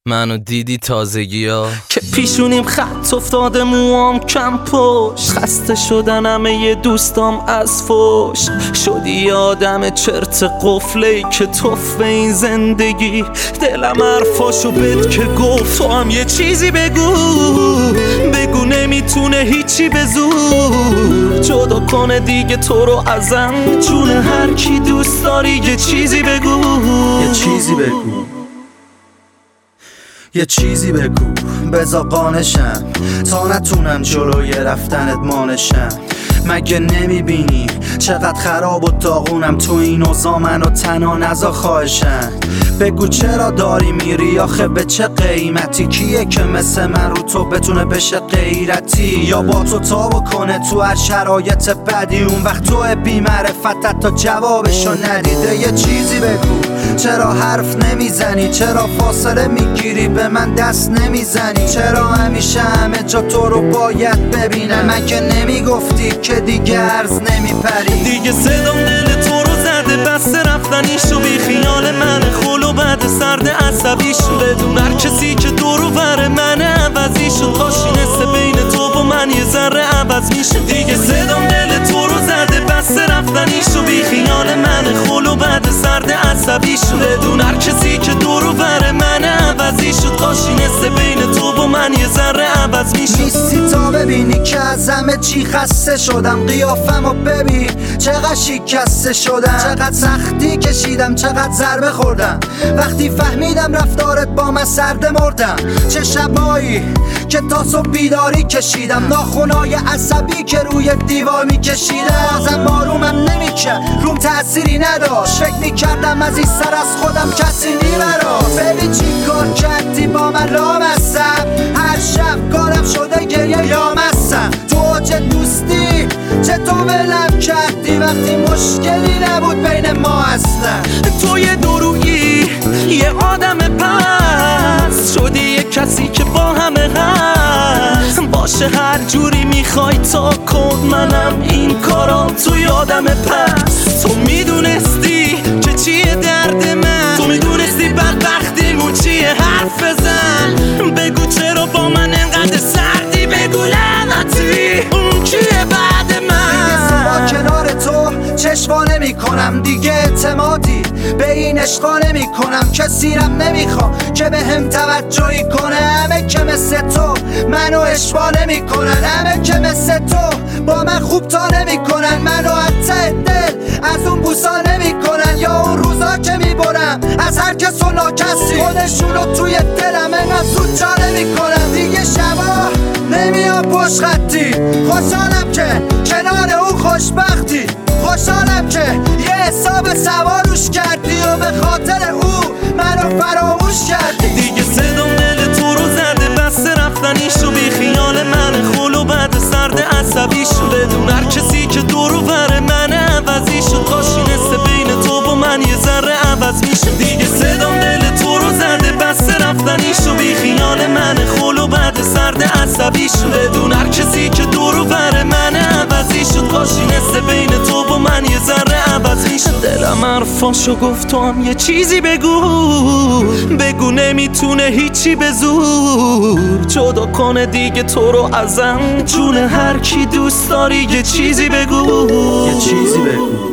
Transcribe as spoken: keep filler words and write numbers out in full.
منو دیدی تازگی ها که پیشونیم خط افتاده، موام کم پشت، خسته شدن همه ی دوستام از فوش. شدی آدم چرت قفلی که توف این زندگی. دلم حرفاشو بد که گفت تو هم یه چیزی بگو، بگو نمیتونه هیچی به زور جدا کنه دیگه تو رو ازم. جون هر کی دوست داری یه چیزی بگو، یه چیزی بگو، یه چیزی بگو بزا قانشم تا نتونم جلوی رفتنت مانشم. مگه نمیبینی چقدر خراب و داغونم تو این اوضاع؟ منو تنها نزا خواهشم. بگو چرا داری میری آخه به چه قیمتی؟ کیه که مثل من رو تو بتونه بشه غیرتی؟ یا با تو تا بکنه تو هر شرایط بدی؟ اون وقت تو بی معرفتت تا جوابشو ندیده. یه چیزی بگو چرا حرف نمیزنی؟ چرا فاصله میگیری به من دست نمیزنی؟ چرا همیشه همه جا تو رو باید ببینم؟ من که نمیگفتی که دیگه عرض نمیپری؟ دیگه صدام دل تو رو زده، بس رفتنیشو بی خیال من خلو بعد سرد عصبیشو. بدون هر کسی که دورو بره من عوضیشو، کاشی نسه بین تو و من یه ذره عوض میشه. دیگه صدام دل تو رو زده، بس رفتنیشو بی خیال من خلو بعد سرد عصبیشو. بدون هر کسی که دورو بره من عوضیشو، کاشی نسه بین تو و من یه ذره عوض میشه. نیستی تا ببینی که از همه چی خسته شدم. قیافمو ببین چقدر شکسته شدم، چقدر سختی کشیدم، چقدر ضربه خوردم. وقتی فهمیدم رفتارت با من سرد مردم. چه شبایی که تا صبح بیداری کشیدم، ناخونای عصبی که روی دیوار میکشیدم. بازم آرومم نمیکرد، روم تأثیری نداشت. فکر میکردم از این سر از خودم کسی نیبراست. ببین چی کار کردی با من لامستم، هر شب کارم شده گریه یامستم. تو اوج دوستی چطور ولم کردی وقتی مشکلی نبود بین ما اصلا؟ تو یه درویی یه آدم پس شدی، یه کسی که با همه هست باشه. هر جوری میخوای تا کن، منم این کارام توی آدم پس. تو میدونستی که چیه درد من، تو میدونستی بدبختیمون چیه، حرف بزن. بگو چرا با من انقدر سردی، بگو لعنتی اون کیه بعد من؟ دیگه کنار تو چشوا نمی کنم، دیگه اعتمادی به این عشقا نمی کنم. کسی رم نمیخوام که به هم توجهی کنه. همه که مثل تو منو اشوا نمی کنن، همه که مثل تو با من خوب تا نمی کنن. منو حتی دل از اون بوسا نمی کنن، یا اون روزا که می برم از هر کس و ناکسی خودشونو توی دلم انقدر زود جا نمی کنن. دیگه شبا نمیام پشت خطی، خوشحالم که کنار اون خوشبختی. خوشحالم که یه حساب سواروش کردی و به خاطر او منو فراموش کردی. دیگه صدام دل تو رو زده، بس رفتنیشو بی خیال من خلو بعد سرد عصبیشو. بدون هر کسی که دورو بره من عوضیشو، کاشی نسه بین تو و من یه ذره عوض میشه. دیگه صدام دل تو رو زده، بس رفتنیشو بی خیال من خلو بعد سرد عصبیشو. بدون هر کسی که دورو بره من عوضیشو، کاشی نسه بین تو و من یه ذره عوض میشه. دلم حرفاشو گفت تو هم یه چیزی بگو، بگو نمیتونه هیچی به زور جدا کنه دیگه تو رو ازم. جون هر کی دوست داری یه چیزی بگو، یه چیزی بگو.